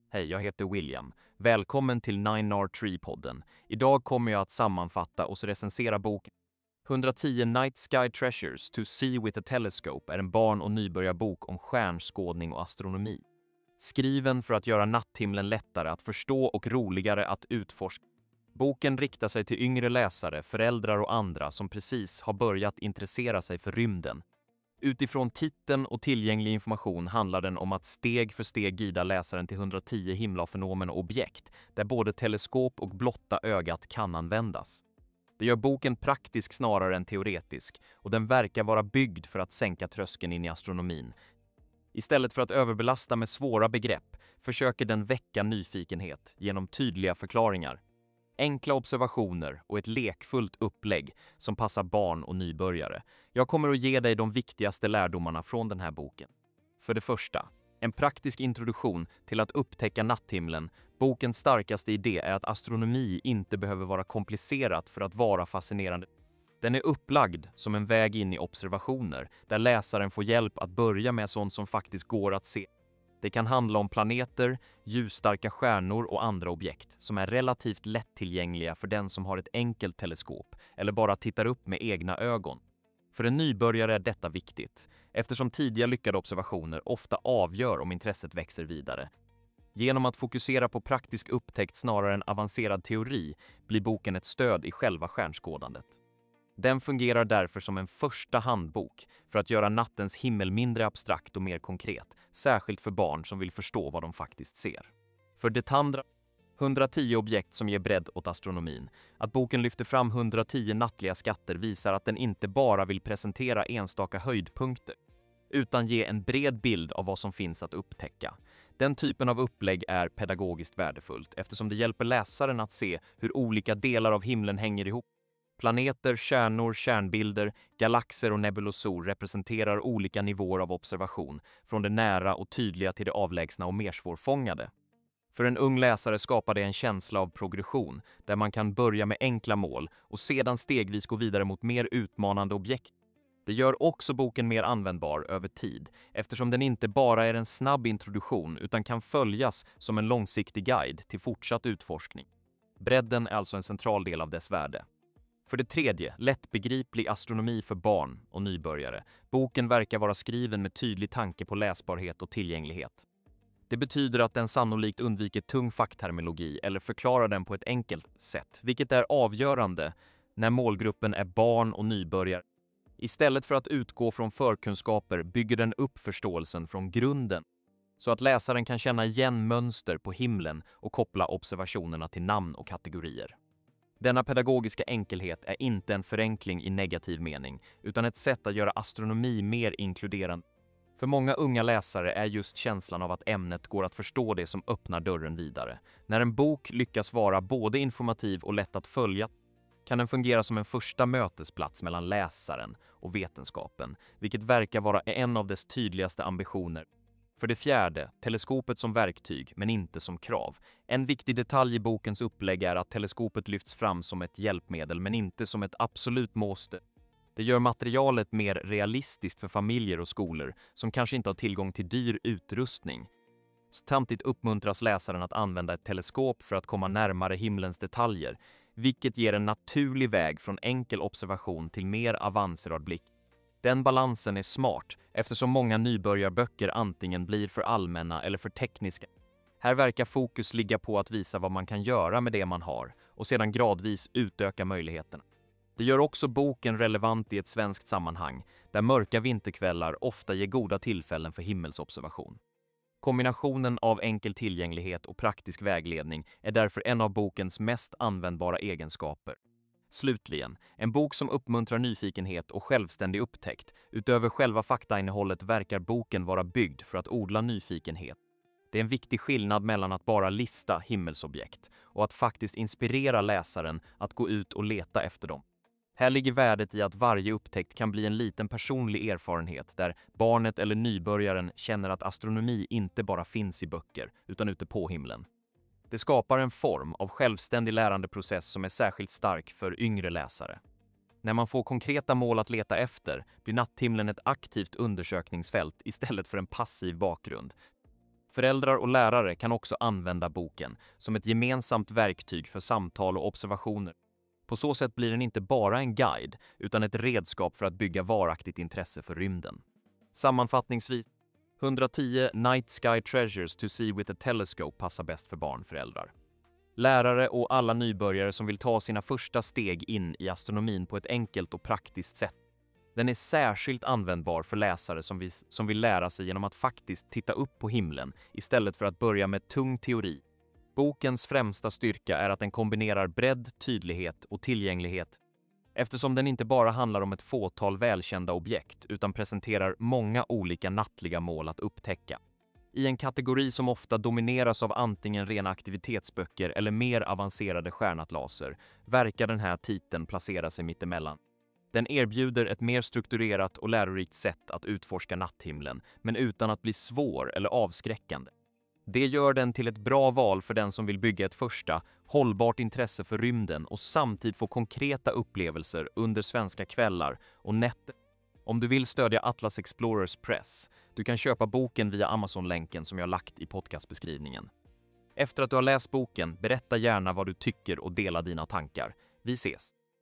Hej, jag heter William. Välkommen till 9R3-podden. Idag kommer jag att sammanfatta och recensera boken 110 Night Sky Treasures to See with a Telescope är en barn- och nybörjarbok om stjärnskådning och astronomi. Skriven för att göra natthimlen lättare att förstå och roligare att utforska. Boken riktar sig till yngre läsare, föräldrar och andra som precis har börjat intressera sig för rymden. Utifrån titeln och tillgänglig information handlar den om att steg för steg guida läsaren till 110 himlafenomen och objekt, där både teleskop och blotta ögat kan användas. Det gör boken praktisk snarare än teoretisk, och den verkar vara byggd för att sänka tröskeln in i astronomin. Istället för att överbelasta med svåra begrepp försöker den väcka nyfikenhet genom tydliga förklaringar. Enkla observationer och ett lekfullt upplägg som passar barn och nybörjare. Jag kommer att ge dig de viktigaste lärdomarna från den här boken. För det första, en praktisk introduktion till att upptäcka natthimlen. Bokens starkaste idé är att astronomi inte behöver vara komplicerat för att vara fascinerande. Den är upplagd som en väg in i observationer, där läsaren får hjälp att börja med sånt som faktiskt går att se. Det kan handla om planeter, ljusstarka stjärnor och andra objekt som är relativt lättillgängliga för den som har ett enkelt teleskop eller bara tittar upp med egna ögon. För en nybörjare är detta viktigt, eftersom tidiga lyckade observationer ofta avgör om intresset växer vidare. Genom att fokusera på praktisk upptäckt snarare än avancerad teori blir boken ett stöd i själva stjärnskådandet. Den fungerar därför som en första handbok för att göra nattens himmel mindre abstrakt och mer konkret, särskilt för barn som vill förstå vad de faktiskt ser. För det andra, 110 objekt som ger bredd åt astronomin. Att boken lyfter fram 110 nattliga skatter visar att den inte bara vill presentera enstaka höjdpunkter, utan ge en bred bild av vad som finns att upptäcka. Den typen av upplägg är pedagogiskt värdefullt eftersom det hjälper läsaren att se hur olika delar av himlen hänger ihop. Planeter, stjärnor, kärnbilder, galaxer och nebulosor representerar olika nivåer av observation, från det nära och tydliga till det avlägsna och mer svårfångade. För en ung läsare skapar det en känsla av progression, där man kan börja med enkla mål och sedan stegvis gå vidare mot mer utmanande objekt. Det gör också boken mer användbar över tid, eftersom den inte bara är en snabb introduktion utan kan följas som en långsiktig guide till fortsatt utforskning. Bredden är alltså en central del av dess värde. För det tredje, lättbegriplig astronomi för barn och nybörjare. Boken verkar vara skriven med tydlig tanke på läsbarhet och tillgänglighet. Det betyder att den sannolikt undviker tung fackterminologi eller förklarar den på ett enkelt sätt, vilket är avgörande när målgruppen är barn och nybörjare. Istället för att utgå från förkunskaper bygger den upp förståelsen från grunden, så att läsaren kan känna igen mönster på himlen och koppla observationerna till namn och kategorier. Denna pedagogiska enkelhet är inte en förenkling i negativ mening, utan ett sätt att göra astronomi mer inkluderande. För många unga läsare är just känslan av att ämnet går att förstå det som öppnar dörren vidare. När en bok lyckas vara både informativ och lätt att följa kan den fungera som en första mötesplats mellan läsaren och vetenskapen, vilket verkar vara en av dess tydligaste ambitioner. För det fjärde, teleskopet som verktyg, men inte som krav. En viktig detalj i bokens upplägg är att teleskopet lyfts fram som ett hjälpmedel, men inte som ett absolut måste. Det gör materialet mer realistiskt för familjer och skolor som kanske inte har tillgång till dyr utrustning. Samtidigt uppmuntras läsaren att använda ett teleskop för att komma närmare himlens detaljer, vilket ger en naturlig väg från enkel observation till mer avancerad blick. Den balansen är smart eftersom många nybörjarböcker antingen blir för allmänna eller för tekniska. Här verkar fokus ligga på att visa vad man kan göra med det man har och sedan gradvis utöka möjligheterna. Det gör också boken relevant i ett svenskt sammanhang, där mörka vinterkvällar ofta ger goda tillfällen för himmelsobservation. Kombinationen av enkel tillgänglighet och praktisk vägledning är därför en av bokens mest användbara egenskaper. Slutligen, en bok som uppmuntrar nyfikenhet och självständig upptäckt. Utöver själva faktainnehållet verkar boken vara byggd för att odla nyfikenhet. Det är en viktig skillnad mellan att bara lista himmelsobjekt och att faktiskt inspirera läsaren att gå ut och leta efter dem. Här ligger värdet i att varje upptäckt kan bli en liten personlig erfarenhet där barnet eller nybörjaren känner att astronomi inte bara finns i böcker utan ute på himlen. Det skapar en form av självständig lärandeprocess som är särskilt stark för yngre läsare. När man får konkreta mål att leta efter blir natthimlen ett aktivt undersökningsfält istället för en passiv bakgrund. Föräldrar och lärare kan också använda boken som ett gemensamt verktyg för samtal och observationer. På så sätt blir den inte bara en guide utan ett redskap för att bygga varaktigt intresse för rymden. Sammanfattningsvis, 110 Night Sky Treasures to See with a Telescope passar bäst för barnföräldrar. Lärare och alla nybörjare som vill ta sina första steg in i astronomin på ett enkelt och praktiskt sätt. Den är särskilt användbar för läsare som vill lära sig genom att faktiskt titta upp på himlen istället för att börja med tung teori. Bokens främsta styrka är att den kombinerar bredd, tydlighet och tillgänglighet, eftersom den inte bara handlar om ett fåtal välkända objekt utan presenterar många olika nattliga mål att upptäcka. I en kategori som ofta domineras av antingen rena aktivitetsböcker eller mer avancerade stjärnatlaser verkar den här titeln placera sig mittemellan. Den erbjuder ett mer strukturerat och lärorikt sätt att utforska natthimlen, men utan att bli svår eller avskräckande. Det gör den till ett bra val för den som vill bygga ett första, hållbart intresse för rymden och samtidigt få konkreta upplevelser under svenska kvällar och nätter. Om du vill stödja Atlas Explorers Press, du kan köpa boken via Amazon-länken som jag lagt i podcastbeskrivningen. Efter att du har läst boken, berätta gärna vad du tycker och dela dina tankar. Vi ses!